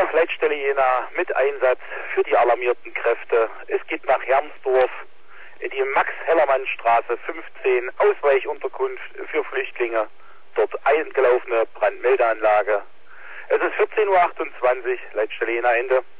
Leitstelle Jena mit Einsatz für die alarmierten Kräfte. Es geht nach Hermsdorf in die Max-Hellermann-Straße 15, Ausweichunterkunft für Flüchtlinge. Dort eingelaufene Brandmeldeanlage. Es ist 14:28 Uhr, Leitstelle Jena Ende.